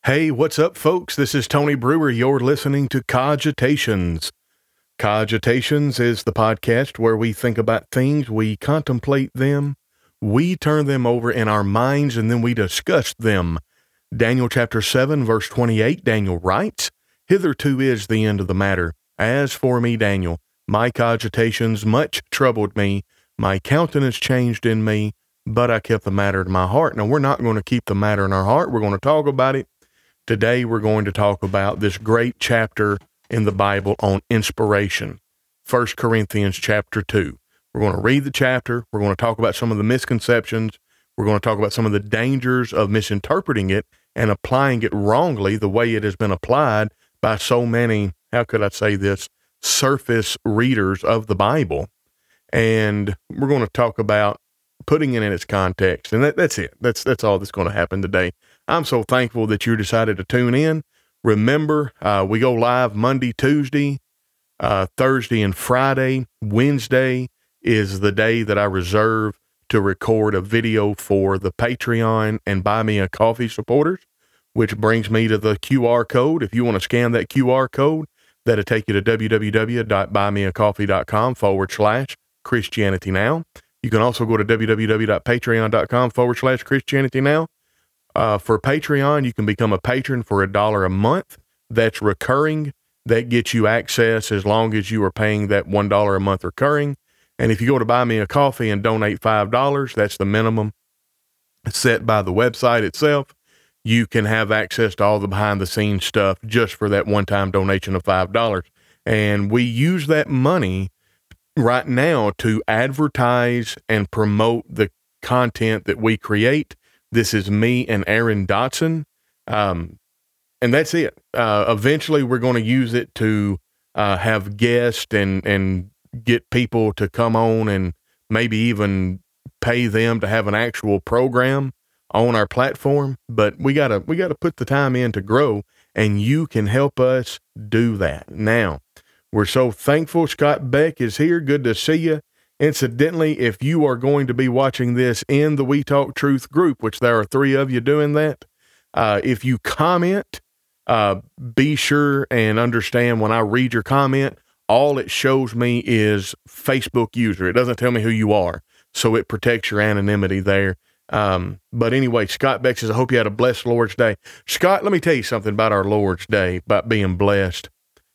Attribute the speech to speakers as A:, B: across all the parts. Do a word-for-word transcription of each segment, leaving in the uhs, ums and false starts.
A: Hey, what's up, folks? This is Tony Brewer. You're listening to Cogitations. Cogitations is the podcast where we think about things, we contemplate them, we turn them over in our minds, and then we discuss them. Daniel chapter seven, verse twenty-eight, Daniel writes, "Hitherto is the end of the matter. As for me, Daniel, my cogitations much troubled me. My countenance changed in me, but I kept the matter in my heart." Now, we're not going to keep the matter in our heart. We're going to talk about it. Today, we're going to talk about this great chapter in the Bible on inspiration, First Corinthians chapter two. We're going to read the chapter. We're going to talk about some of the misconceptions. We're going to talk about some of the dangers of misinterpreting it and applying it wrongly the way it has been applied by so many, how could I say this, surface readers of the Bible. And we're going to talk about putting it in its context. And that, that's it. That's that's all that's going to happen today. I'm so thankful that you decided to tune in. Remember, uh, we go live Monday, Tuesday, uh, Thursday, and Friday. Wednesday is the day that I reserve to record a video for the Patreon and Buy Me a Coffee supporters, which brings me to the Q R code. If you want to scan that Q R code, that'll take you to www.buymeacoffee.com forward slash Christianity Now. You can also go to www.patreon.com forward slash Christianity Now. Uh, for Patreon, you can become a patron for a dollar a month. That's recurring. That gets you access as long as you are paying that one dollar a month recurring. And if you go to Buy Me a Coffee and donate five dollars, that's the minimum set by the website itself. You can have access to all the behind-the-scenes stuff just for that one-time donation of five dollars. And we use that money right now to advertise and promote the content that we create. This is me and Aaron Dotson. Um, and that's it. Uh, eventually we're going to use it to, uh, have guests and, and get people to come on and maybe even pay them to have an actual program on our platform. But we gotta, we gotta put the time in to grow, and you can help us do that. Now, we're so thankful Scott Beck is here. Good to see you. Incidentally, if you are going to be watching this in the We Talk Truth group, which there are three of you doing that, uh, if you comment, uh, be sure and understand when I read your comment, all it shows me is Facebook user. It doesn't tell me who you are, so it protects your anonymity there. Um, but anyway, Scott Beck says, I hope you had a blessed Lord's Day. Scott, let me tell you something about our Lord's Day, about being blessed.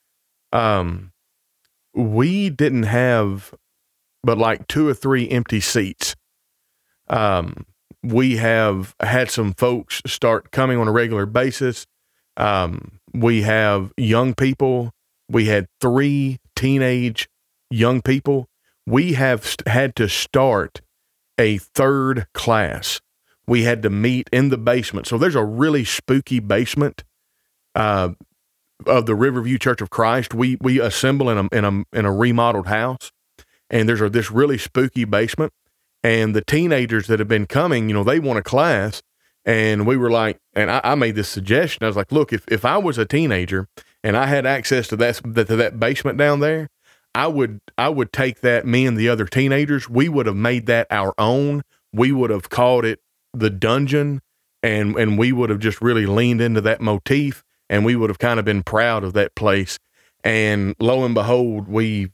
A: Um, we didn't have but like two or three empty seats. Um, we have had some folks start coming on a regular basis. Um, we have young people. We had three teenage young people. We have st- had to start a third class. We had to meet in the basement. So there's a really spooky basement, uh, of the Riverview Church of Christ. We, we assemble in a, in a, in a remodeled house. And there's a, this really spooky basement, and the teenagers that have been coming, you know, they want a class. And we were like, and I, I made this suggestion. I was like, look, if, if I was a teenager and I had access to that, to that basement down there, I would, I would take that, me and the other teenagers, we would have made that our own. We would have called it the dungeon, and, and we would have just really leaned into that motif, and we would have kind of been proud of that place. And lo and behold, we,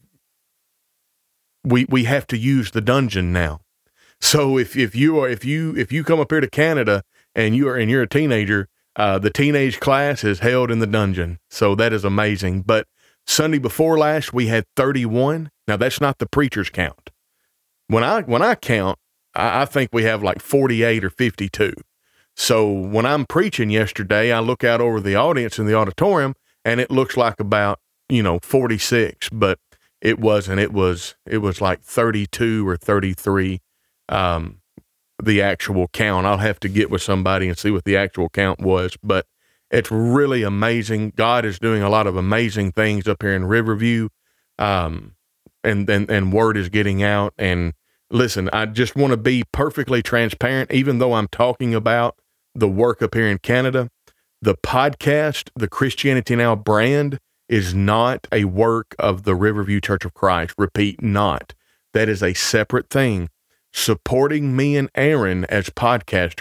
A: we, we have to use the dungeon now. So if, if you are, if you, if you come up here to Canada and you are, and you're a teenager, uh, the teenage class is held in the dungeon. So that is amazing. But Sunday before last, we had thirty-one. Now that's not the preacher's count. When I, when I count, I, I think we have like forty-eight or fifty-two. So when I'm preaching yesterday, I look out over the audience in the auditorium and it looks like about, you know, forty-six, but it wasn't. It was, it was like thirty-two or thirty-three, um, the actual count. I'll have to get with somebody and see what the actual count was, but it's really amazing. God is doing a lot of amazing things up here in Riverview. Um, and, and, and word is getting out. And listen, I just want to be perfectly transparent, even though I'm talking about the work up here in Canada. The podcast, the Christianity Now brand, is not a work of the Riverview Church of Christ. Repeat, not. That is a separate thing. Supporting me and Aaron as podcasters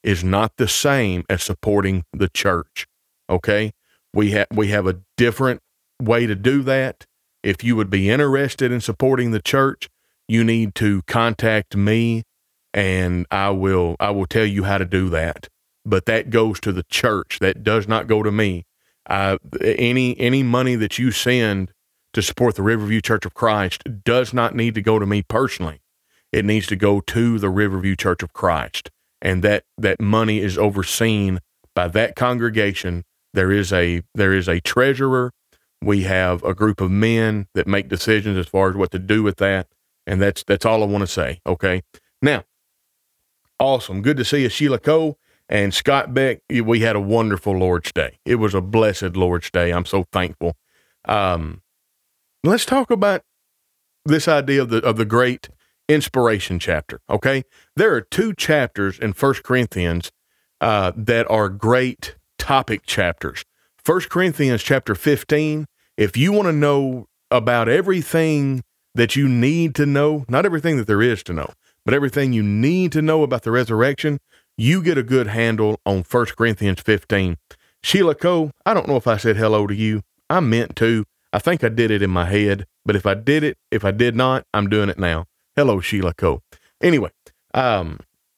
A: is not the same as supporting the church. Okay? We have we have a different way to do that. If you would be interested in supporting the church, you need to contact me, and I will I will tell you how to do that. But that goes to the church. That does not go to me. Uh, any any money that you send to support the Riverview Church of Christ does not need to go to me personally. It needs to go to the Riverview Church of Christ, and that that money is overseen by that congregation. There is a there is a treasurer. We have a group of men that make decisions as far as what to do with that, and that's that's all I want to say. Okay, now, awesome, good to see you, Sheila Cole and Scott Beck. We had a wonderful Lord's Day. It was a blessed Lord's Day. I'm so thankful. Um, let's talk about this idea of the of the great inspiration chapter. Okay, there are two chapters in First Corinthians uh, that are great topic chapters. First Corinthians chapter fifteen. If you want to know about everything that you need to know, not everything that there is to know, but everything you need to know about the resurrection, you get a good handle on First Corinthians fifteen. Sheila Cole, I don't know if I said hello to you. I meant to. I think I did it in my head, but if I did it, if I did not, I'm doing it now. Hello, Sheila Cole. Anyway, um,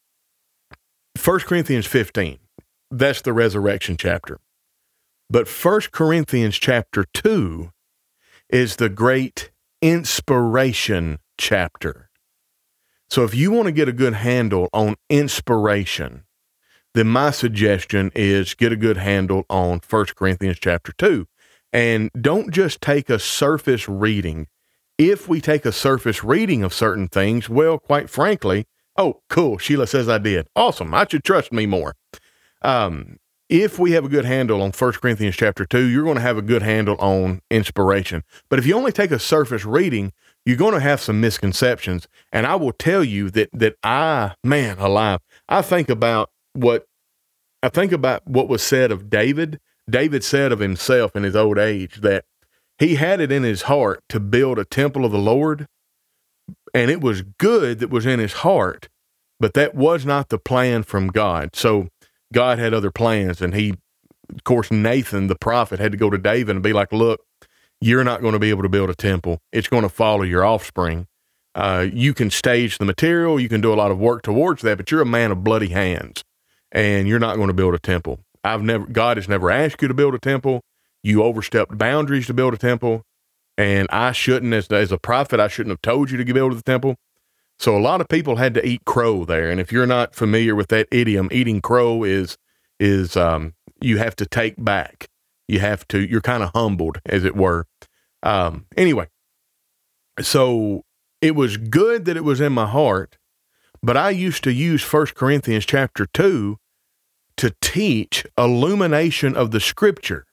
A: First Corinthians fifteen, that's the resurrection chapter. But First Corinthians chapter two is the great inspiration chapter. So if you want to get a good handle on inspiration, then my suggestion is get a good handle on First Corinthians chapter two. And don't just take a surface reading. If we take a surface reading of certain things, well, quite frankly, oh, cool, Sheila says I did. Awesome, I should trust me more. Um, if we have a good handle on First Corinthians chapter two, you're going to have a good handle on inspiration. But if you only take a surface reading, you're going to have some misconceptions. And I will tell you that that I, man alive, I think about what I think about what was said of David. David said of himself in his old age that he had it in his heart to build a temple of the Lord, and it was good that was in his heart, but that was not the plan from God. So God had other plans, and he, of course, Nathan, the prophet, had to go to David and be like, look, you're not going to be able to build a temple. It's going to follow your offspring. Uh, you can stage the material. You can do a lot of work towards that, but you're a man of bloody hands, and you're not going to build a temple. I've never, God has never asked you to build a temple. You overstepped boundaries to build a temple, and I shouldn't, as, as a prophet, I shouldn't have told you to build the temple. So a lot of people had to eat crow there. And if you're not familiar with that idiom, eating crow is, is, um, you have to take back. You have to, you're kind of humbled, as it were. Um, anyway, so it was good that it was in my heart, but I used to use First Corinthians chapter two to teach illumination of the scripture,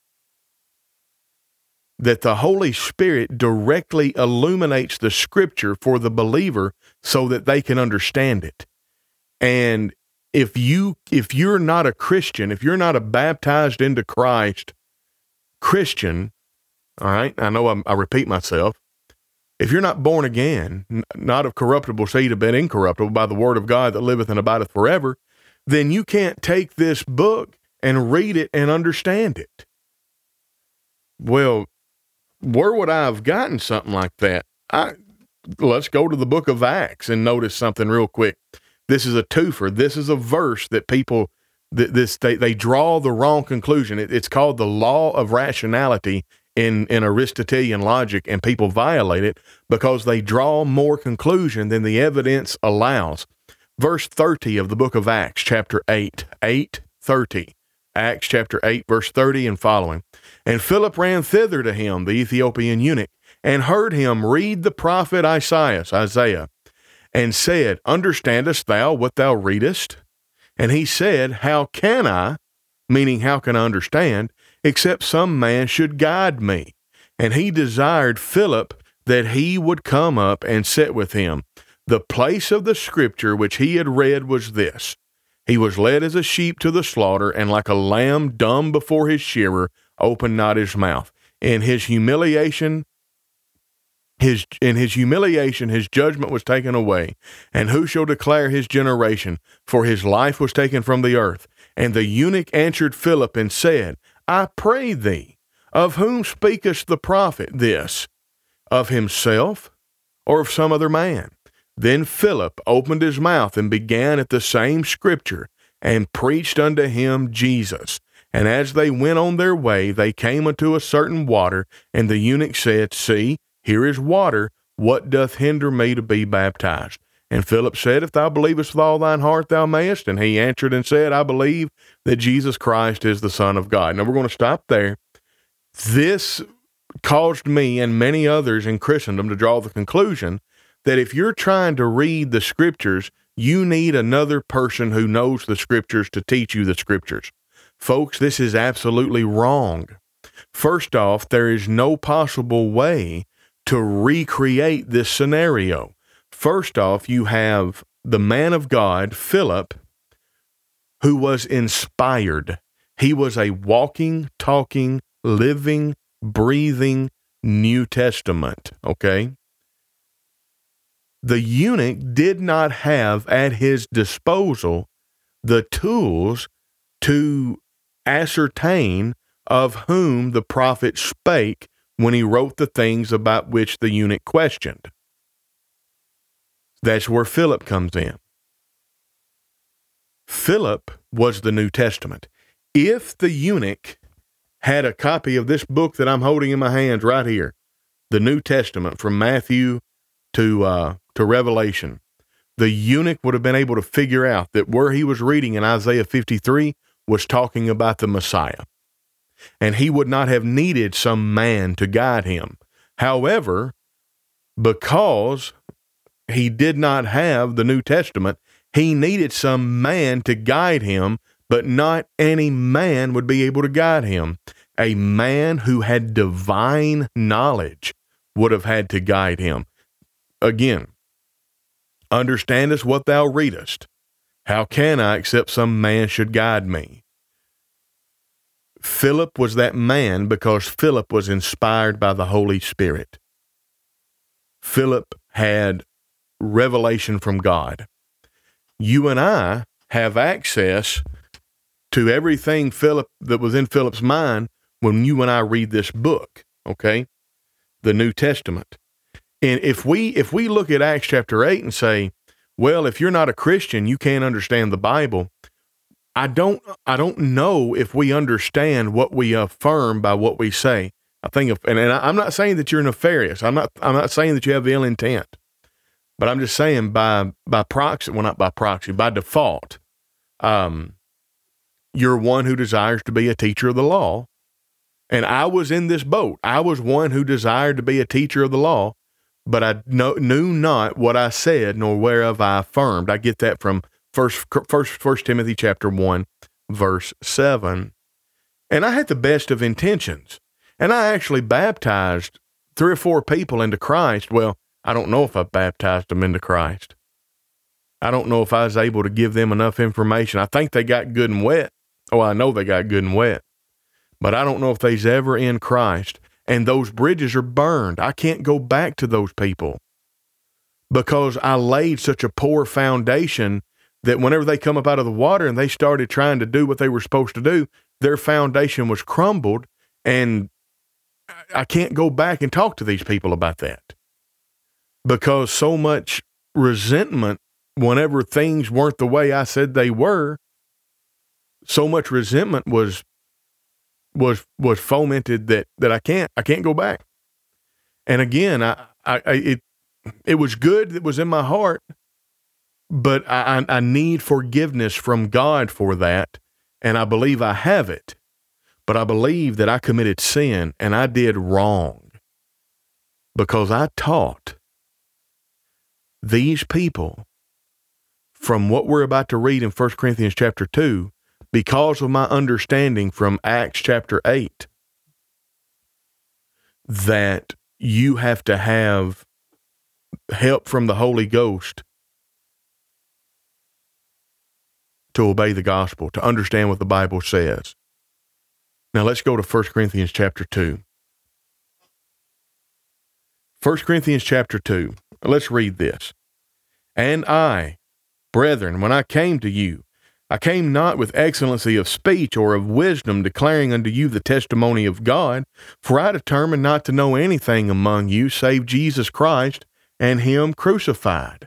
A: that the Holy Spirit directly illuminates the scripture for the believer so that they can understand it. And if you, if you're not a Christian, if you're not a baptized into Christ Christian, all right, I know I'm, I repeat myself, if you're not born again, n- not of corruptible seed, but incorruptible by the word of God that liveth and abideth forever, then you can't take this book and read it and understand it. Well, where would I have gotten something like that? I, let's go to the book of Acts and notice something real quick. This is a twofer. This is a verse that people, th- this they, they draw the wrong conclusion. It, it's called the law of rationality in, in Aristotelian logic, and people violate it because they draw more conclusion than the evidence allows. Verse thirty of the book of Acts, chapter eight, eight thirty. Acts chapter eight, verse thirty and following. And Philip ran thither to him, the Ethiopian eunuch, and heard him read the prophet Isaiah, Isaiah, and said, Understandest thou what thou readest? And he said, How can I, meaning how can I understand, except some man should guide me? And he desired Philip that he would come up and sit with him. The place of the scripture which he had read was this: He was led as a sheep to the slaughter, and like a lamb dumb before his shearer, opened not his mouth. In his humiliation, His in his humiliation, his judgment was taken away. And who shall declare his generation? For his life was taken from the earth. And the eunuch answered Philip and said, I pray thee, of whom speaketh the prophet this? Of himself or of some other man? Then Philip opened his mouth and began at the same scripture and preached unto him Jesus. And as they went on their way, they came unto a certain water, and the eunuch said, See, here is water. What doth hinder me to be baptized? And Philip said, If thou believest with all thine heart, thou mayest. And he answered and said, I believe that Jesus Christ is the Son of God. Now we're going to stop there. This caused me and many others in Christendom to draw the conclusion that if you're trying to read the Scriptures, you need another person who knows the Scriptures to teach you the Scriptures. Folks, this is absolutely wrong. First off, there is no possible way to recreate this scenario. First off, you have the man of God, Philip, who was inspired. He was a walking, talking, living, breathing New Testament, okay? The eunuch did not have at his disposal the tools to ascertain of whom the prophet spake when he wrote the things about which the eunuch questioned. That's where Philip comes in. Philip was the New Testament. If the eunuch had a copy of this book that I'm holding in my hands right here, the New Testament from Matthew to uh, to Revelation, the eunuch would have been able to figure out that where he was reading in Isaiah fifty-three was talking about the Messiah. And he would not have needed some man to guide him. However, because he did not have the New Testament, he needed some man to guide him, but not any man would be able to guide him. A man who had divine knowledge would have had to guide him. Again, understandest what thou readest. How can I except some man should guide me? Philip was that man because Philip was inspired by the Holy Spirit. Philip had revelation from God. You and I have access to everything Philip that was in Philip's mind when you and I read this book, okay? The New Testament. And if we if we look at Acts chapter eight and say, well, if you're not a Christian, you can't understand the Bible, I don't I don't know if we understand what we affirm by what we say. I think, if, and, and I'm not saying that you're nefarious. I'm not I'm not saying that you have ill intent, but I'm just saying by by proxy, well, not by proxy, by default, um, you're one who desires to be a teacher of the law, and I was in this boat. I was one who desired to be a teacher of the law, but I know, knew not what I said, nor whereof I affirmed. I get that from First, First, First Timothy chapter one, verse seven. And I had the best of intentions. And I actually baptized three or four people into Christ. Well, I don't know if I baptized them into Christ. I don't know if I was able to give them enough information. I think they got good and wet. Oh, I know they got good and wet. But I don't know if they's ever in Christ. And those bridges are burned. I can't go back to those people because I laid such a poor foundation that whenever they come up out of the water and they started trying to do what they were supposed to do, their foundation was crumbled, and I can't go back and talk to these people about that because so much resentment whenever things weren't the way I said they were, so much resentment was was was fomented that that I can't I can't go back. And again, I, I, I it it was good that was in my heart, but I, I need forgiveness from God for that, and I believe I have it. But I believe that I committed sin and I did wrong because I taught these people from what we're about to read in First Corinthians chapter two, because of my understanding from Acts chapter eight, that you have to have help from the Holy Ghost to obey the gospel, to understand what the Bible says. Now let's go to First Corinthians chapter two. First Corinthians chapter two. Let's read this. And I, brethren, when I came to you, I came not with excellency of speech or of wisdom, declaring unto you the testimony of God, for I determined not to know anything among you save Jesus Christ and him crucified.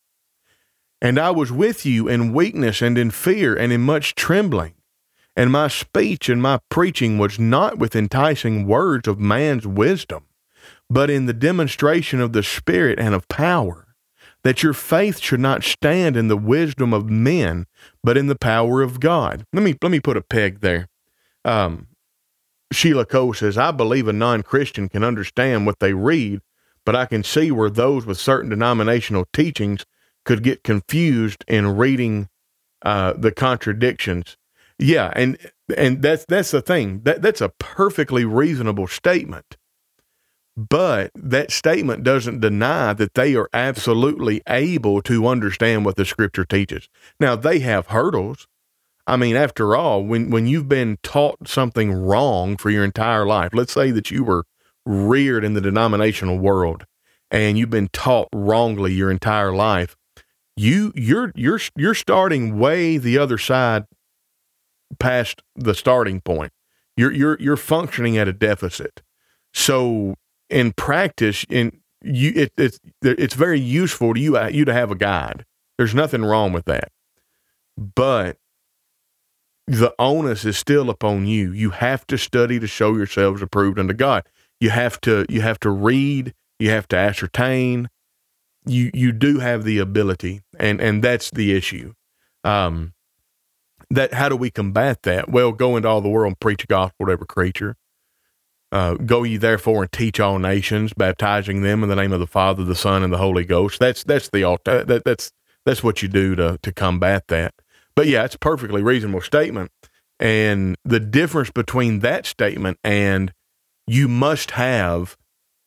A: And I was with you in weakness and in fear and in much trembling. And my speech and my preaching was not with enticing words of man's wisdom, but in the demonstration of the Spirit and of power, that your faith should not stand in the wisdom of men, but in the power of God. Let me let me put a peg there. Um, Sheila Cole says, I believe a non-Christian can understand what they read, but I can see where those with certain denominational teachings could get confused in reading uh, the contradictions. Yeah, and and that's that's the thing. That that's a perfectly reasonable statement. But that statement doesn't deny that they are absolutely able to understand what the Scripture teaches. Now, they have hurdles. I mean, after all, when, when you've been taught something wrong for your entire life, let's say that you were reared in the denominational world and you've been taught wrongly your entire life, you you're you're you're starting way the other side past the starting point. You're you're you're functioning at a deficit. So in practice, in you it, it's it's very useful to you you to have a guide. There's nothing wrong with that. But the onus is still upon you. You have to study to show yourselves approved unto God. You have to you have to read, you have to ascertain. You you do have the ability, and and that's the issue. Um That how do we combat that? Well, go into all the world and preach the gospel to every creature. Uh, go ye therefore and teach all nations, baptizing them in the name of the Father, the Son, and the Holy Ghost. That's that's the that, that's that's what you do to to combat that. But yeah, it's a perfectly reasonable statement. And the difference between that statement and you must have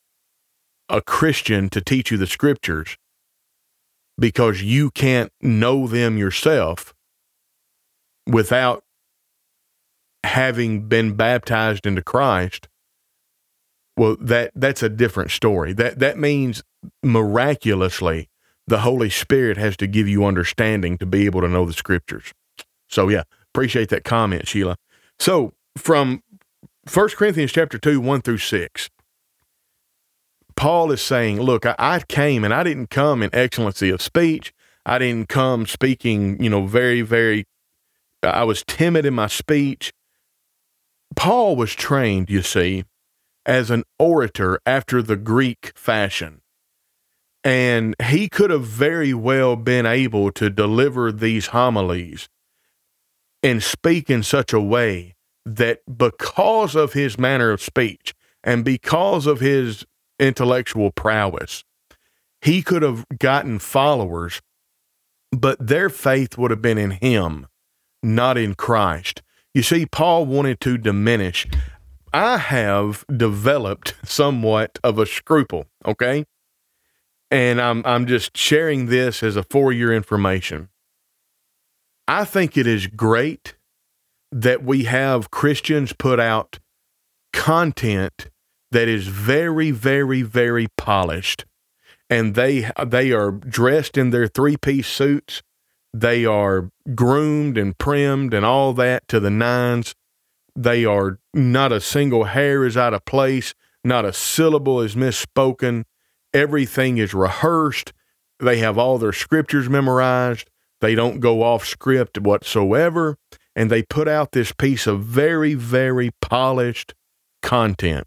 A: a Christian to teach you the Scriptures because you can't know them yourself without having been baptized into Christ, well, that that's a different story. That that means miraculously the Holy Spirit has to give you understanding to be able to know the Scriptures. So yeah, appreciate that comment, Sheila. So from First Corinthians chapter two, one through six, Paul is saying, look, I, I came and I didn't come in excellency of speech. I didn't come speaking, you know, very, very I was timid in my speech. Paul was trained, you see, as an orator after the Greek fashion. And he could have very well been able to deliver these homilies and speak in such a way that because of his manner of speech and because of his intellectual prowess, he could have gotten followers, but their faith would have been in him, not in Christ. You see, Paul wanted to diminish. I have developed somewhat of a scruple, okay? And I'm I'm just sharing this as a for-your information. I think it is great that we have Christians put out content that is very, very, very polished. And they they are dressed in their three-piece suits. They are groomed and primed and all that to the nines. They are, not a single hair is out of place. Not a syllable is misspoken. Everything is rehearsed. They have all their scriptures memorized. They don't go off script whatsoever. And they put out this piece of very, very polished content.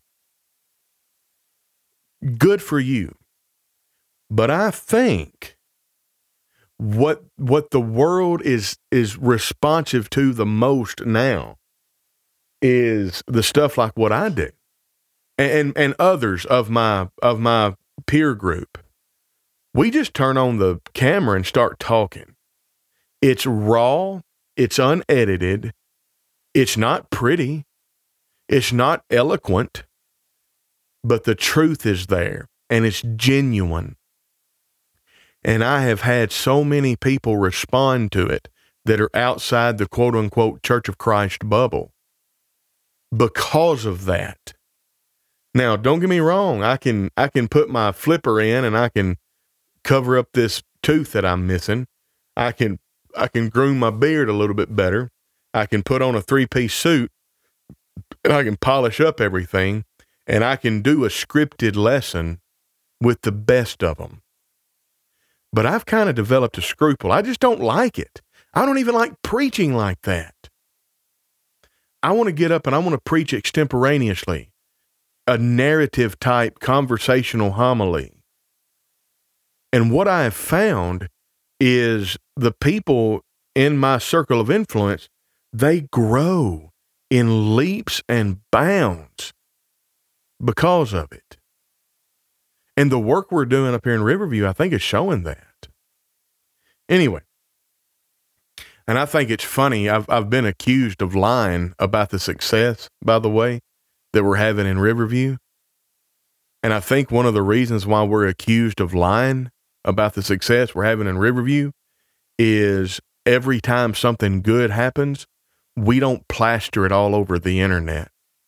A: Good for you. But I think what what the world is is responsive to the most now is the stuff like what I do, and and others of my of my peer group. We just turn on the camera and start talking. It's raw. It's unedited. It's not pretty. It's not eloquent. But the truth is there, and it's genuine. And I have had so many people respond to it that are outside the quote-unquote Church of Christ bubble because of that. Now, don't get me wrong. I can, I can put my flipper in and I can cover up this tooth that I'm missing. I can, I can groom my beard a little bit better. I can put on a three-piece suit and I can polish up everything and I can do a scripted lesson with the best of them. But I've kind of developed a scruple. I just don't like it. I don't even like preaching like that. I want to get up and I want to preach extemporaneously, a narrative type conversational homily. And what I have found is the people in my circle of influence, they grow in leaps and bounds because of it. And the work we're doing up here in Riverview, I think, is showing that. Anyway, and I think it's funny. I've I've been accused of lying about the success, by the way, that we're having in Riverview. And I think one of the reasons why we're accused of lying about the success we're having in Riverview is every time something good happens, we don't plaster it all over the internet.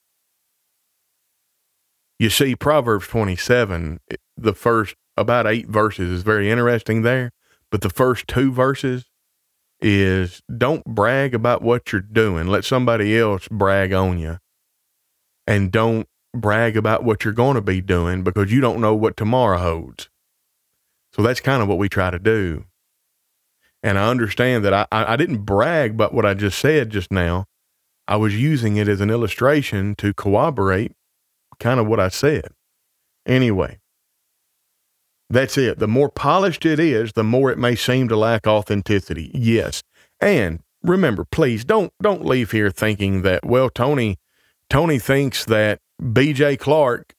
A: You see, Proverbs twenty-seven, the first about eight verses is very interesting there, but the first two verses is don't brag about what you're doing. Let somebody else brag on you. And don't brag about what you're going to be doing because you don't know what tomorrow holds. So that's kind of what we try to do. And I understand that I, I didn't brag about what I just said just now. I was using it as an illustration to corroborate kind of what I said. Anyway, that's it. The more polished it is, the more it may seem to lack authenticity. Yes. And remember, please don't, don't leave here thinking that, well, Tony, Tony thinks that B J Clark,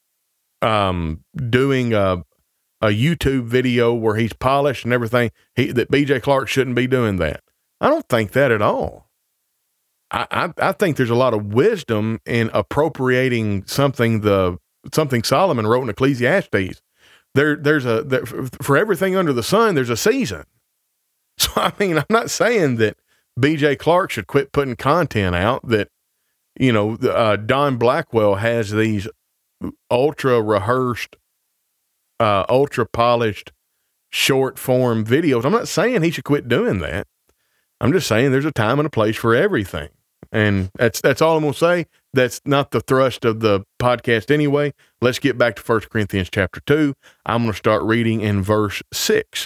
A: um, doing a, a YouTube video where he's polished and everything, he, that B J Clark shouldn't be doing that. I don't think that at all. I, I, I think there's a lot of wisdom in appropriating something the something Solomon wrote in Ecclesiastes. There, there's a there, for everything under the sun, there's a season. So I mean, I'm not saying that B J Clark should quit putting content out. That you know, uh, Don Blackwell has these ultra rehearsed, uh, ultra polished, short form videos. I'm not saying he should quit doing that. I'm just saying there's a time and a place for everything. And that's that's all I'm going to say. That's not the thrust of the podcast anyway. Let's get back to First Corinthians chapter two. I'm going to start reading in verse six.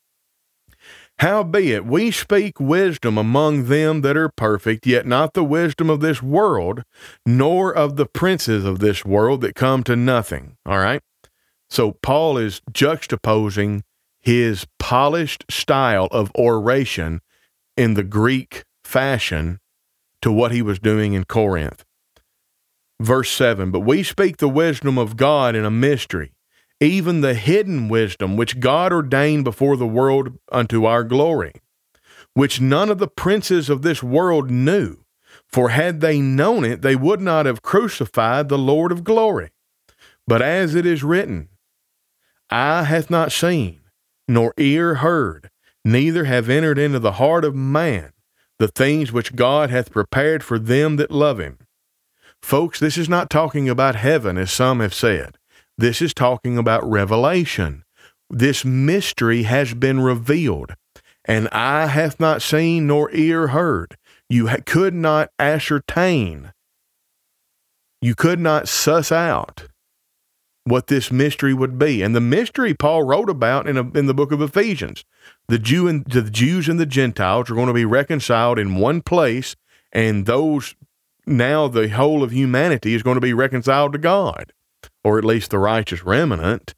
A: Howbeit, we speak wisdom among them that are perfect, yet not the wisdom of this world, nor of the princes of this world that come to nothing. All right? So Paul is juxtaposing his polished style of oration in the Greek fashion to what he was doing in Corinth. Verse seven, but we speak the wisdom of God in a mystery, even the hidden wisdom which God ordained before the world unto our glory, which none of the princes of this world knew. For had they known it, they would not have crucified the Lord of glory. But as it is written, eye hath not seen, nor ear heard, neither have entered into the heart of man the things which God hath prepared for them that love him. Folks, this is not talking about heaven, as some have said. This is talking about revelation. This mystery has been revealed, and eye hath not seen nor ear heard. You ha- could not ascertain. You could not suss out what this mystery would be. And the mystery Paul wrote about in, a, in the book of Ephesians. The Jew and the Jews and the Gentiles are going to be reconciled in one place, and those now the whole of humanity is going to be reconciled to God, or at least the righteous remnant.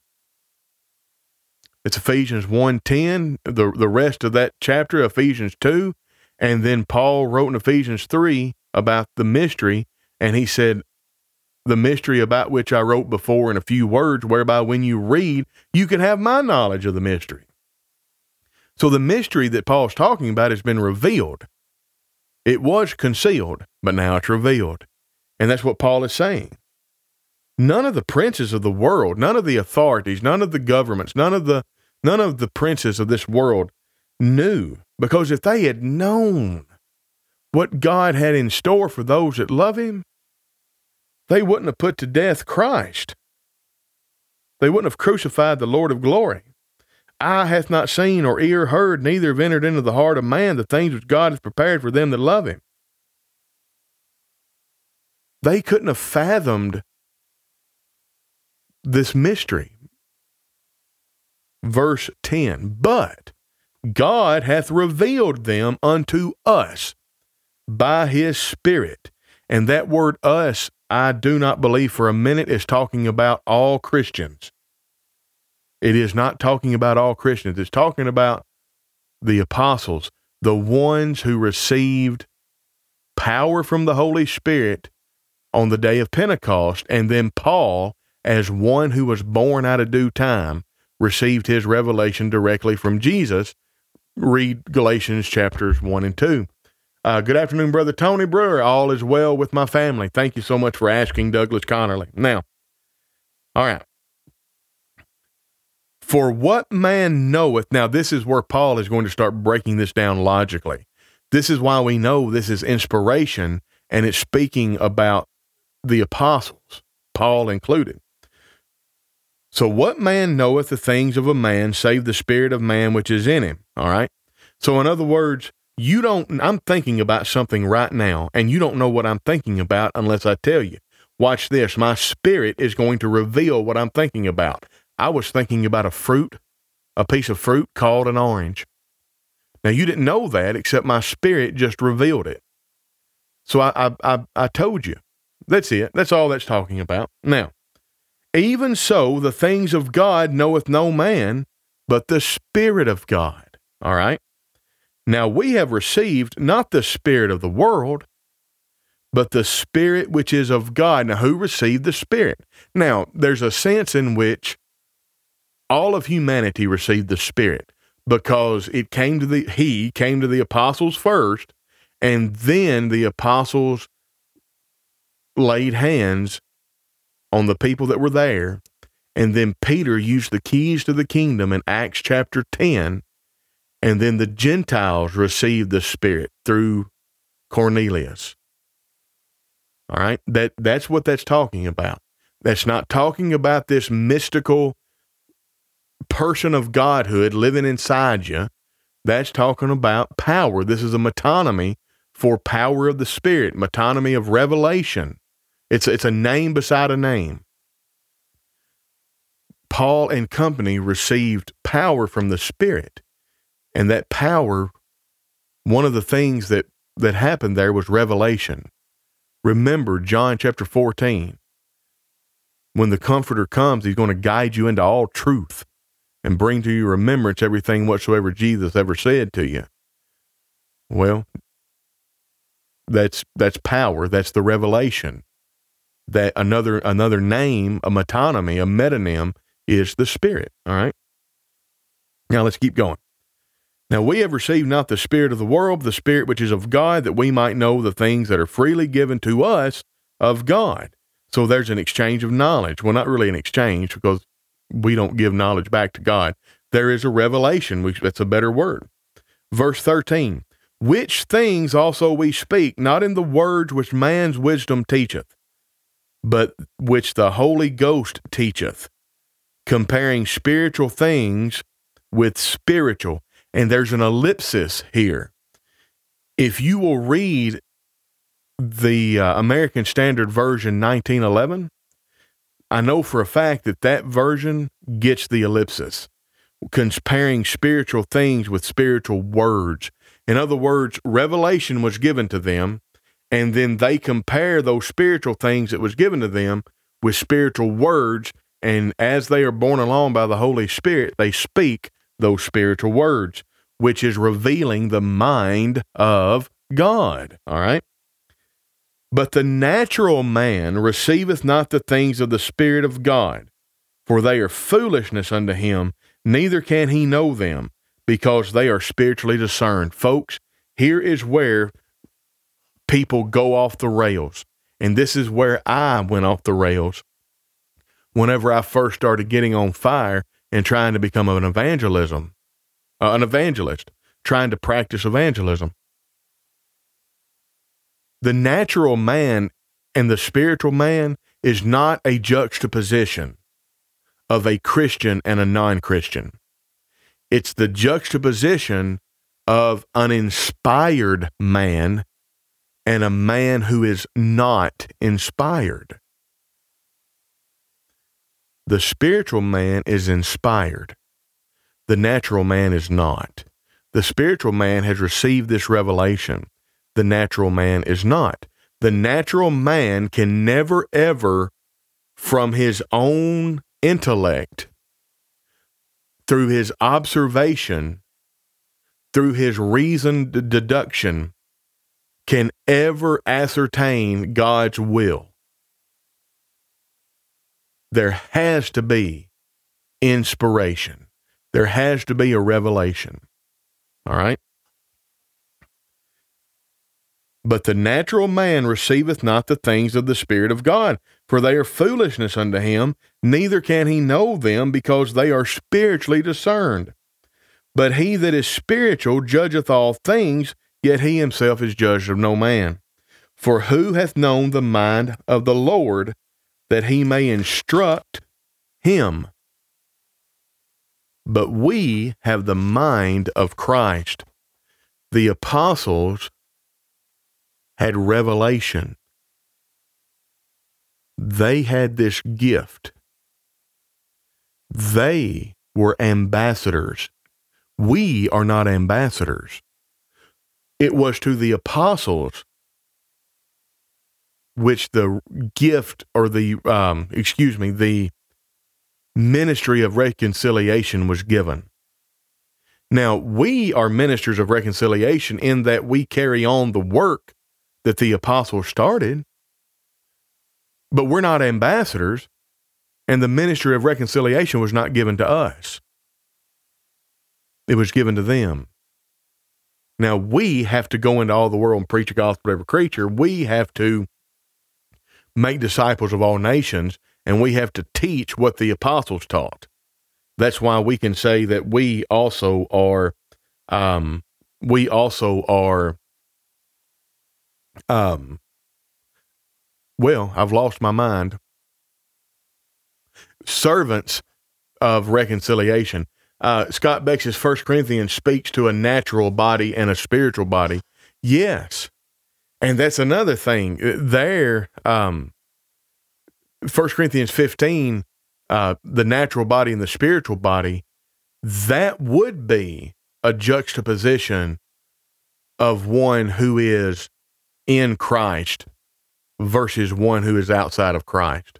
A: It's Ephesians one ten, the, the rest of that chapter, Ephesians two, and then Paul wrote in Ephesians three about the mystery, and he said, the mystery about which I wrote before in a few words, whereby when you read, you can have my knowledge of the mystery. So the mystery that Paul's talking about has been revealed. It was concealed, but now it's revealed. And that's what Paul is saying. None of the princes of the world, none of the authorities, none of the governments, none of the none of the princes of this world knew. Because if they had known what God had in store for those that love him, they wouldn't have put to death Christ. They wouldn't have crucified the Lord of glory. Eye hath not seen or ear heard, neither have entered into the heart of man the things which God hath prepared for them that love him. They couldn't have fathomed this mystery. Verse ten, but God hath revealed them unto us by his Spirit. And that word us, I do not believe for a minute is talking about all Christians. It is not talking about all Christians. It's talking about the apostles, the ones who received power from the Holy Spirit on the day of Pentecost, and then Paul, as one who was born out of due time, received his revelation directly from Jesus. Read Galatians chapters one and two. Uh, good afternoon, Brother Tony Brewer. All is well with my family. Thank you so much for asking, Douglas Connerly. Now, all right. For what man knoweth, now this is where Paul is going to start breaking this down logically. This is why we know this is inspiration, and it's speaking about the apostles, Paul included. So what man knoweth the things of a man, save the spirit of man which is in him? All right. So in other words, you don't, I'm thinking about something right now, and you don't know what I'm thinking about unless I tell you. Watch this. My spirit is going to reveal what I'm thinking about. I was thinking about a fruit, a piece of fruit called an orange. Now, you didn't know that, except my spirit just revealed it. So I, I, I, I told you. That's it. That's all that's talking about. Now, even so, the things of God knoweth no man, but the Spirit of God. All right? Now, we have received not the spirit of the world, but the Spirit which is of God. Now, who received the Spirit? Now, there's a sense in which all of humanity received the Spirit, because it came to the, he came to the apostles first, and then the apostles laid hands on the people that were there, and then Peter used the keys to the kingdom in Acts chapter ten, and then the Gentiles received the Spirit through Cornelius. All right? That, that's what that's talking about. That's not talking about this mystical person of Godhood living inside you. That's talking about power. This is a metonymy for power of the Spirit, metonymy of revelation. It's, it's a name beside a name. Paul and company received power from the Spirit, and that power, one of the things that, that happened there was revelation. Remember John chapter fourteen. When the Comforter comes, he's going to guide you into all truth and bring to your remembrance everything whatsoever Jesus ever said to you. Well, that's that's power. That's the revelation. That another another name, a metonymy, a metonym, is the Spirit. All right? Now let's keep going. Now we have received not the spirit of the world, but the Spirit which is of God, that we might know the things that are freely given to us of God. So there's an exchange of knowledge. Well, not really an exchange, because we don't give knowledge back to God. There is a revelation, which that's a better word. Verse thirteen, which things also we speak, not in the words which man's wisdom teacheth, but which the Holy Ghost teacheth, comparing spiritual things with spiritual. And there's an ellipsis here. If you will read the uh, American Standard Version nineteen eleven, I know for a fact that that version gets the ellipsis, comparing spiritual things with spiritual words. In other words, revelation was given to them, and then they compare those spiritual things that was given to them with spiritual words, and as they are borne along by the Holy Spirit, they speak those spiritual words, which is revealing the mind of God. All right? But the natural man receiveth not the things of the Spirit of God, for they are foolishness unto him, neither can he know them, because they are spiritually discerned. Folks, here is where people go off the rails, and this is where I went off the rails whenever I first started getting on fire and trying to become an evangelism, uh, an evangelist, trying to practice evangelism. The natural man and the spiritual man is not a juxtaposition of a Christian and a non-Christian. It's the juxtaposition of an inspired man and a man who is not inspired. The spiritual man is inspired. The natural man is not. The spiritual man has received this revelation. The natural man is not. The natural man can never, ever, from his own intellect, through his observation, through his reasoned deduction, can ever ascertain God's will. There has to be inspiration. There has to be a revelation. All right? But the natural man receiveth not the things of the Spirit of God, for they are foolishness unto him, neither can he know them, because they are spiritually discerned. But he that is spiritual judgeth all things, yet he himself is judged of no man. For who hath known the mind of the Lord, that he may instruct him? But we have the mind of Christ. The apostles had revelation. They had this gift. They were ambassadors. We are not ambassadors. It was to the apostles which the gift or the, um, excuse me, the ministry of reconciliation was given. Now, we are ministers of reconciliation in that we carry on the work that the apostles started, but we're not ambassadors, and the ministry of reconciliation was not given to us. It was given to them. Now, we have to go into all the world and preach the gospel to every creature. We have to make disciples of all nations, and we have to teach what the apostles taught. That's why we can say that we also are, um, we also are, um, well, I've lost my mind. Servants of reconciliation. Uh, Scott Beck's First Corinthians speaks to a natural body and a spiritual body. Yes. And that's another thing there. Um, First Corinthians fifteen, uh, the natural body and the spiritual body, that would be a juxtaposition of one who is in Christ versus one who is outside of Christ.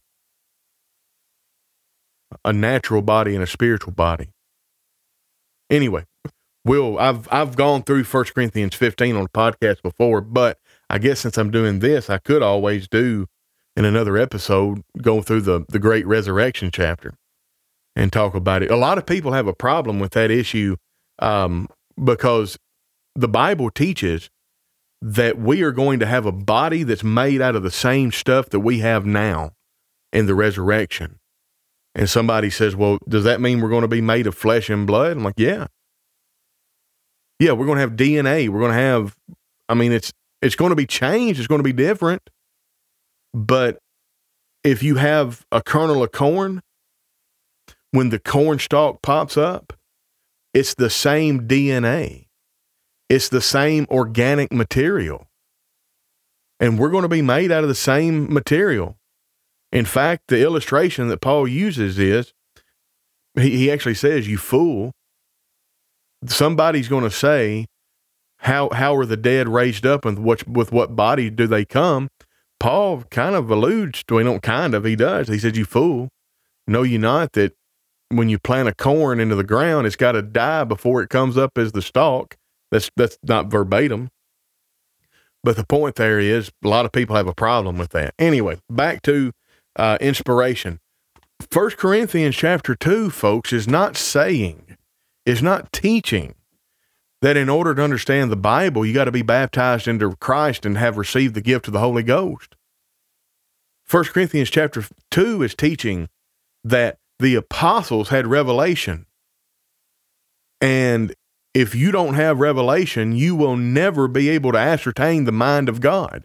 A: A natural body and a spiritual body. Anyway, Will, I've I've gone through First Corinthians fifteen on the podcast before, but I guess since I'm doing this, I could always do in another episode go through the, the great resurrection chapter and talk about it. A lot of people have a problem with that issue um, because the Bible teaches that we are going to have a body that's made out of the same stuff that we have now in the resurrection. And somebody says, well, does that mean we're going to be made of flesh and blood? I'm like, yeah. Yeah, we're going to have D N A. We're going to have, I mean, it's it's going to be changed. It's going to be different. But if you have a kernel of corn, when the corn stalk pops up, it's the same D N A. It's the same organic material. And we're going to be made out of the same material. In fact, the illustration that Paul uses is, he, he actually says, you fool. Somebody's going to say, how how are the dead raised up, and what, with what body do they come? Paul kind of alludes to, he don't kind of, he does. He said, you fool, know you not that when you plant a corn into the ground, it's got to die before it comes up as the stalk. That's, that's not verbatim. But the point there is, a lot of people have a problem with that. Anyway, back to uh, inspiration. First Corinthians chapter two, folks, is not saying, is not teaching that in order to understand the Bible, you got to be baptized into Christ and have received the gift of the Holy Ghost. First Corinthians chapter two is teaching that the apostles had revelation. And if you don't have revelation, you will never be able to ascertain the mind of God.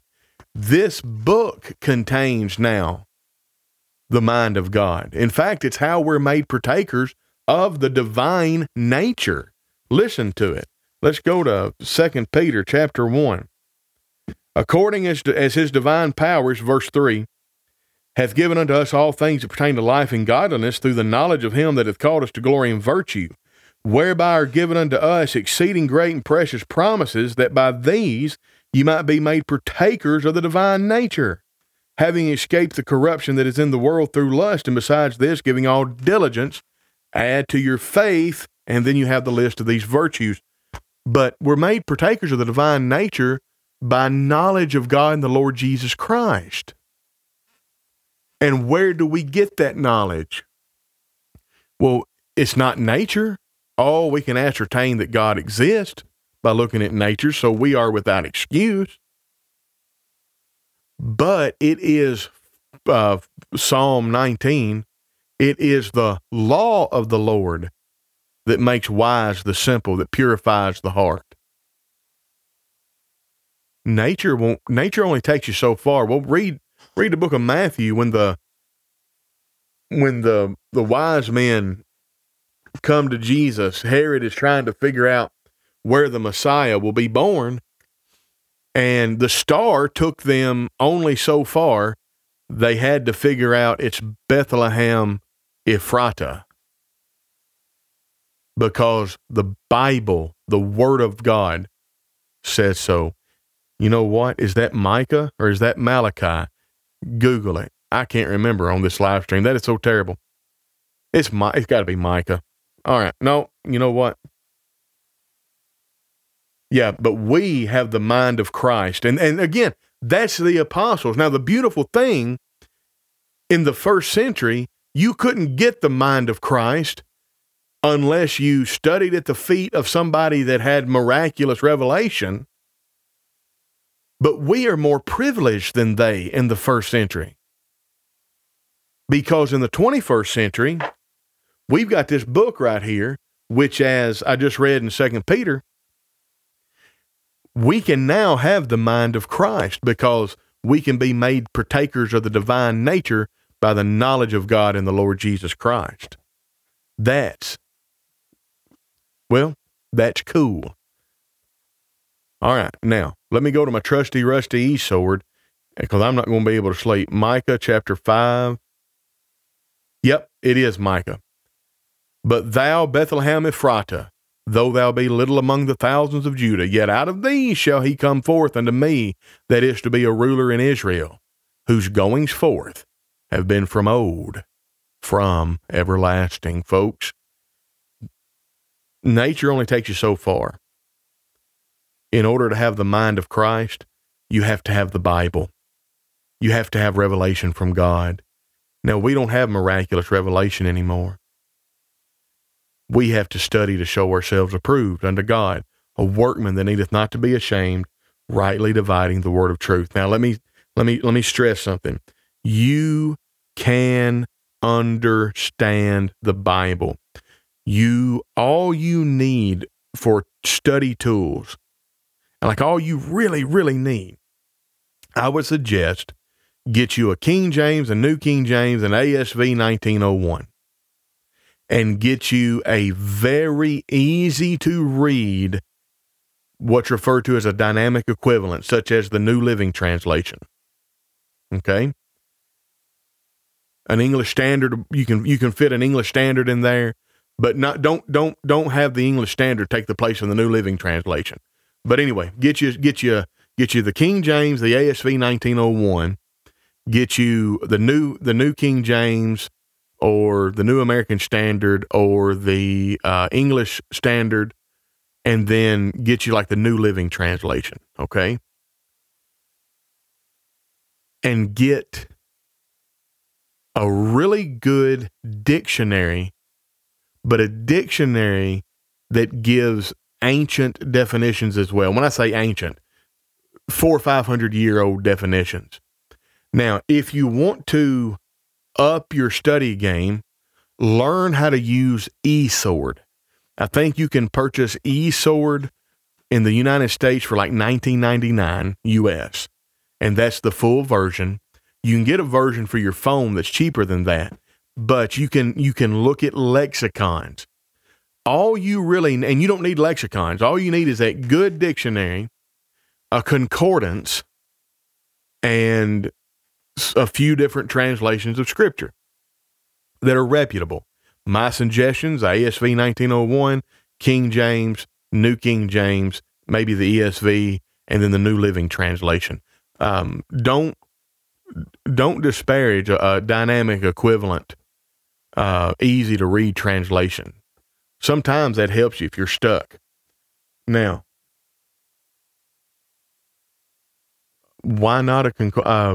A: This book contains now the mind of God. In fact, it's how we're made partakers of the divine nature. Listen to it. Let's go to Second Peter chapter one. According as, to, as his divine powers, verse three, hath given unto us all things that pertain to life and godliness through the knowledge of him that hath called us to glory and virtue, whereby are given unto us exceeding great and precious promises, that by these ye might be made partakers of the divine nature, having escaped the corruption that is in the world through lust, and besides this, giving all diligence, add to your faith, and then you have the list of these virtues. But we're made partakers of the divine nature by knowledge of God and the Lord Jesus Christ. And where do we get that knowledge? Well, it's not nature. Oh, we can ascertain that God exists by looking at nature, so we are without excuse. But it is uh, Psalm nineteen, it is the law of the Lord that makes wise the simple, that purifies the heart. Nature won't. Nature only takes you so far. Well, read read the book of Matthew when the when the the wise men come to Jesus. Herod is trying to figure out where the Messiah will be born, and the star took them only so far. They had to figure out it's Bethlehem Ephrata, because the Bible, the Word of God, says so. You know what? Is that Micah or is that Malachi? Google it. I can't remember on this live stream. That is so terrible. It's my. It's got to be Micah. All right. No, you know what? Yeah, but we have the mind of Christ. And, and again, that's the apostles. Now, the beautiful thing, in the first century, you couldn't get the mind of Christ unless you studied at the feet of somebody that had miraculous revelation. But we are more privileged than they in the first century. Because in the twenty-first century, we've got this book right here, which, as I just read in Second Peter, we can now have the mind of Christ because we can be made partakers of the divine nature by the knowledge of God and the Lord Jesus Christ. That's, well, that's cool. All right, now, let me go to my trusty, rusty e-sword, because I'm not going to be able to sleep. Micah chapter five. Yep, it is Micah. But thou, Bethlehem Ephrata, though thou be little among the thousands of Judah, yet out of thee shall he come forth unto me, that is to be a ruler in Israel, whose goings forth have been from old, from everlasting. Folks, nature only takes you so far. In order to have the mind of Christ, you have to have the Bible. You have to have revelation from God. Now, we don't have miraculous revelation anymore. We have to study to show ourselves approved unto God, a workman that needeth not to be ashamed, rightly dividing the word of truth. Now, let me let me let me stress something. You can understand the Bible. You all you need for study tools, and like all you really, really need, I would suggest get you a King James, a New King James, an A S V nineteen oh one. And get you a very easy to read, what's referred to as a dynamic equivalent, such as the New Living Translation. Okay? An English Standard, you can you can fit an English Standard in there, but not don't don't don't have the English Standard take the place of the New Living Translation. But anyway, get you get you get you the King James, the A S V nineteen oh one, get you the new the New King James, or the New American Standard, or the uh, English Standard, and then get you like the New Living Translation, okay? And get a really good dictionary, but a dictionary that gives ancient definitions as well. When I say ancient, four or five hundred year old definitions. Now, if you want to up your study game, learn how to use eSword. I think you can purchase eSword in the United States for like nineteen ninety-nine U S. and that's the full version. You can get a version for your phone that's cheaper than that, but you can you can look at lexicons. All you really, and you don't need lexicons, all you need is that good dictionary, a concordance, and a few different translations of Scripture that are reputable. My suggestions, A S V nineteen oh one, King James, New King James, maybe the E S V, and then the New Living Translation. Um, don't don't disparage a, a dynamic equivalent, uh, easy to read translation. Sometimes that helps you if you're stuck. Now, why not a conc- uh,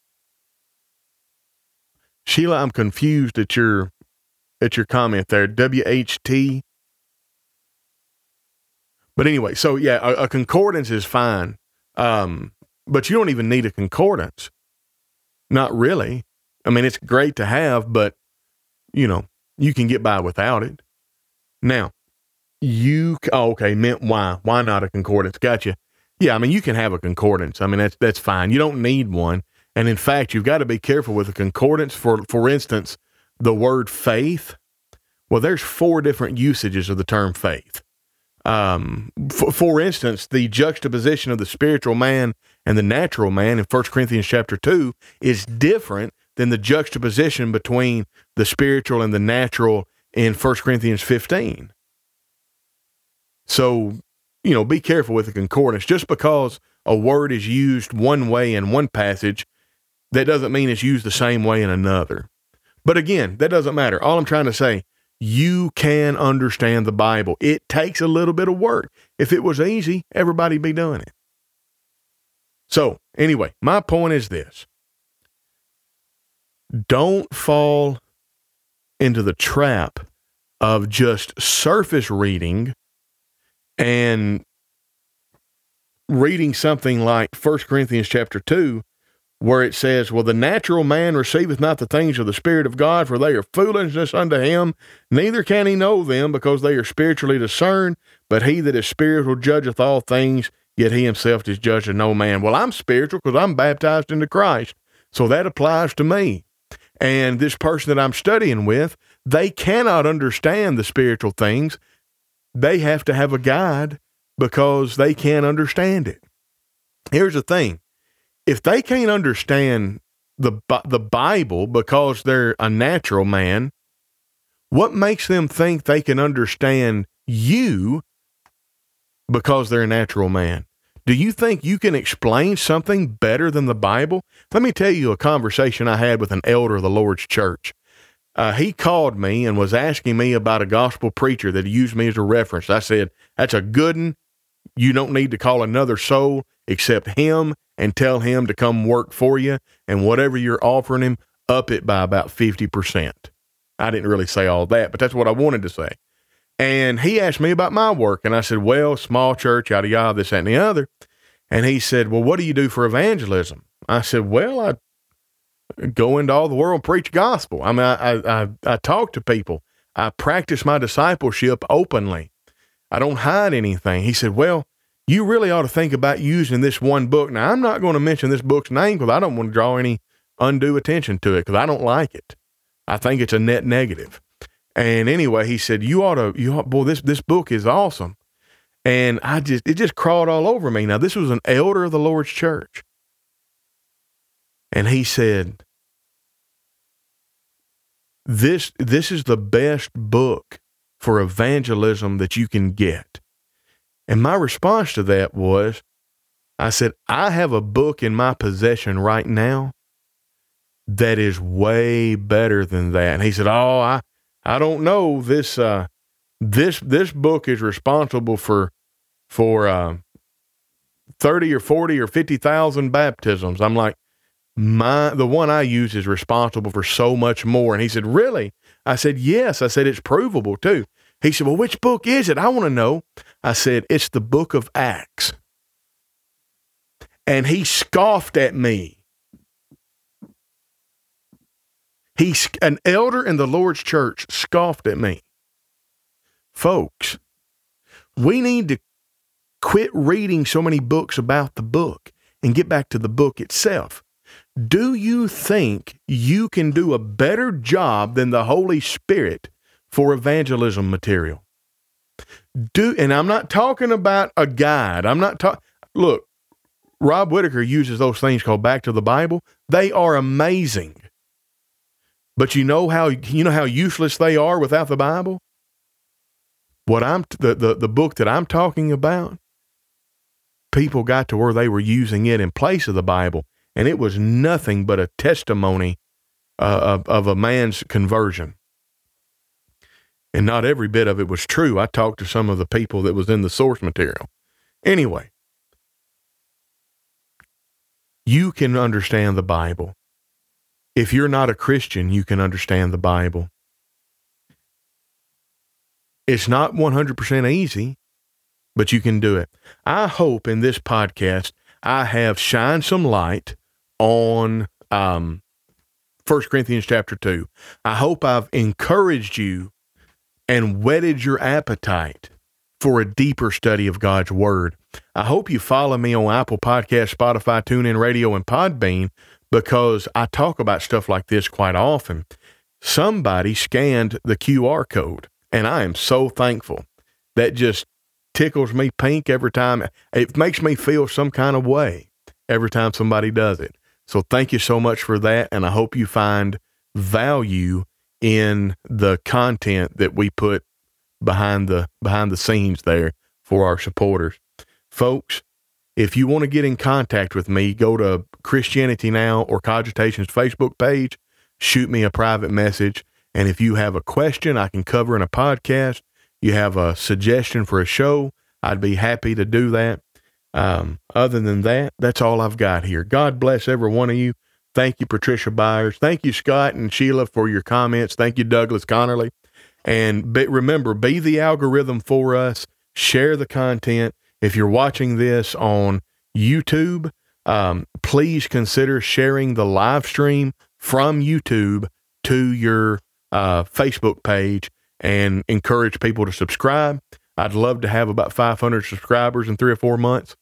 A: Sheila? I'm confused at your at your comment there. W H T. But anyway, so yeah, a, a concordance is fine, um, but you don't even need a concordance. Not really. I mean, it's great to have, but you know, you can get by without it. Now, you, oh, okay, meant why? Why not a concordance? Gotcha. Yeah, I mean, you can have a concordance. I mean, that's that's fine. You don't need one. And in fact, you've got to be careful with a concordance. For, for instance, the word faith, well, there's four different usages of the term faith. Um, for, for instance, the juxtaposition of the spiritual man and the natural man in First Corinthians chapter two is different than the juxtaposition between the spiritual and the natural in First Corinthians fifteen. So, you know, be careful with the concordance. Just because a word is used one way in one passage, that doesn't mean it's used the same way in another. But again, that doesn't matter. All I'm trying to say, you can understand the Bible. It takes a little bit of work. If it was easy, everybody'd be doing it. So, anyway, my point is this. Don't fall into the trap of just surface reading and reading something like First Corinthians chapter two, where it says, well, the natural man receiveth not the things of the Spirit of God, for they are foolishness unto him, neither can he know them, because they are spiritually discerned, but he that is spiritual judgeth all things, yet he himself is judged of no man. Well, I'm spiritual because I'm baptized into Christ, so that applies to me. And this person that I'm studying with, they cannot understand the spiritual things. They have to have a guide because they can't understand it. Here's the thing. If they can't understand the the Bible because they're a natural man, what makes them think they can understand you because they're a natural man? Do you think you can explain something better than the Bible? Let me tell you a conversation I had with an elder of the Lord's church. Uh, he called me and was asking me about a gospel preacher that used me as a reference. I said, that's a good one. You don't need to call another soul except him and tell him to come work for you. And whatever you're offering him, up it by about fifty percent. I didn't really say all that, but that's what I wanted to say. And he asked me about my work. And I said, well, small church, yada, yada, this, that, and the other. And he said, well, what do you do for evangelism? I said, well, I go into all the world and preach gospel. I mean, I, I, I, I talk to people. I practice my discipleship openly. I don't hide anything. He said, well, you really ought to think about using this one book. Now, I'm not going to mention this book's name because I don't want to draw any undue attention to it because I don't like it. I think it's a net negative. And anyway, he said, you ought to, you ought, boy, this, this book is awesome. And I just, it just crawled all over me. Now, this was an elder of the Lord's church. And he said, this, this is the best book for evangelism that you can get. And my response to that was, I said, I have a book in my possession right now that is way better than that. And he said, oh, I, I don't know. This, uh, this, this book is responsible for, for, uh, thirty or forty or fifty thousand baptisms. I'm like, my, the one I use is responsible for so much more. And he said, really? I said, yes. I said, it's provable too. He said, well, which book is it? I want to know. I said, it's the book of Acts. And he scoffed at me. He's an elder in the Lord's church scoffed at me. Folks, we need to quit reading so many books about the book and get back to the book itself. Do you think you can do a better job than the Holy Spirit for evangelism material? Do, and I'm not talking about a guide. I'm not talking, look, Rob Whitaker uses those things called Back to the Bible. They are amazing. But you know how, you know how useless they are without the Bible? What I'm, the, the, the book that I'm talking about, people got to where they were using it in place of the Bible, and it was nothing but a testimony uh, of, of a man's conversion. And not every bit of it was true. I talked to some of the people that was in the source material. Anyway, you can understand the Bible. If you're not a Christian, you can understand the Bible. It's not one hundred percent easy, but you can do it. I hope in this podcast, I have shined some light on um, First Corinthians chapter two. I hope I've encouraged you and whetted your appetite for a deeper study of God's Word. I hope you follow me on Apple Podcasts, Spotify, TuneIn Radio, and Podbean, because I talk about stuff like this quite often. Somebody scanned the Q R code, and I am so thankful. That just tickles me pink every time. It makes me feel some kind of way every time somebody does it. So thank you so much for that, and I hope you find value in the content that we put behind the behind the scenes there for our supporters. Folks, if you want to get in contact with me, go to Christianity Now or Cogitation's Facebook page, shoot me a private message, and if you have a question I can cover in a podcast, you have a suggestion for a show, I'd be happy to do that. Um, other than that, that's all I've got here. God bless every one of you. Thank you, Patricia Byers. Thank you, Scott and Sheila, for your comments. Thank you, Douglas Connerly. And be, remember, be the algorithm for us. Share the content. If you're watching this on YouTube, um, please consider sharing the live stream from YouTube to your uh, Facebook page and encourage people to subscribe. I'd love to have about five hundred subscribers in three or four months.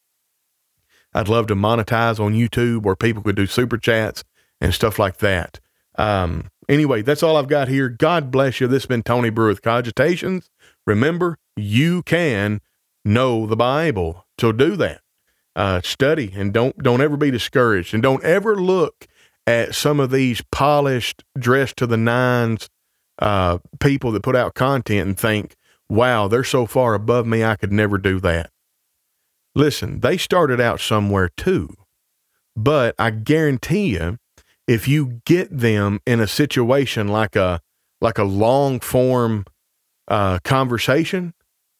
A: I'd love to monetize on YouTube where people could do super chats and stuff like that. Um, anyway, that's all I've got here. God bless you. This has been Tony Brewer with Cogitations. Remember, you can know the Bible. So do that. Uh, study and don't, don't ever be discouraged, and don't ever look at some of these polished, dressed to the nines, uh, people that put out content and think, wow, they're so far above me, I could never do that. Listen, they started out somewhere too, but I guarantee you, if you get them in a situation like a, like a long form, uh, conversation,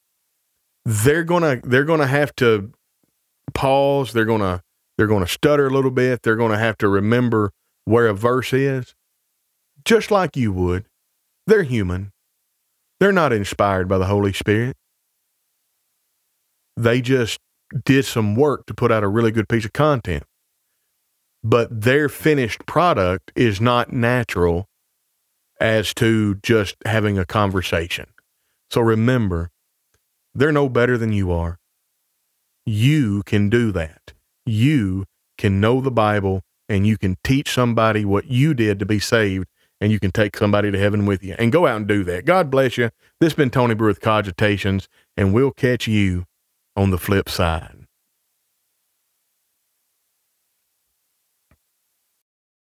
A: they're gonna, they're gonna have to pause. They're gonna, they're gonna stutter a little bit. They're gonna have to remember where a verse is, just like you would. They're human. They're not inspired by the Holy Spirit. They just did some work to put out a really good piece of content. But their finished product is not natural as to just having a conversation. So remember, they're no better than you are. You can do that. You can know the Bible, and you can teach somebody what you did to be saved, and you can take somebody to heaven with you. And go out and do that. God bless you. This has been Tony Brewer with Cogitations, and we'll catch you on the flip side.